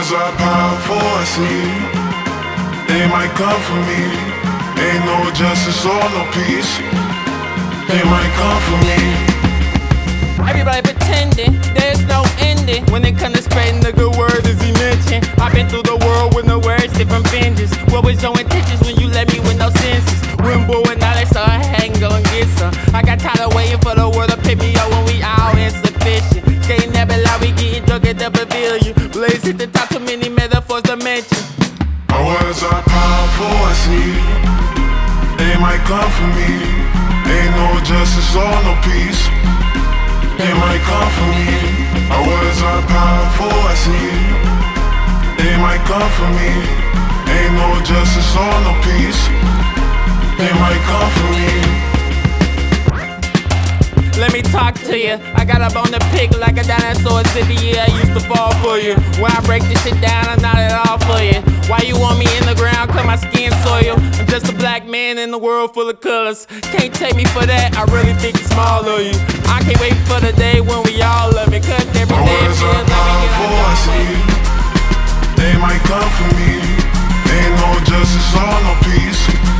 words are powerful, I see. They might come for me. Ain't no justice or no peace. They might come for me. Everybody pretending, there's no ending. When it comes to spreading the good word, as he mentioned, I've been through the world with no words, different vengeance. What was your intentions when you left me with no senses? When boy and now they start hanging, go and get some. I got tired of waiting for the world to pick me up when we all insufficient. Skating that below, we getting drunk at the pavilion. Blaze hit the top, too many metaphors to mention. My words are powerful, I see. They might come for me. Ain't no justice or no peace. They might come for me. My words are powerful, I see. They might come for me. Ain't no justice or no peace. They might come for me. Let me talk to you. I got up on the pick like a dinosaur zippy. Yeah, I used to fall for you. When I break this shit down, I'm not at all for you. Why you want me in the ground? Cause my skin soil. I'm just a black man in a world full of colors. Can't take me for that. I really think it's small of you. I can't wait for the day when we all love it. Cause every My day words it are feels like we get powerful, I our see. They might come for me. Ain't no justice or no peace.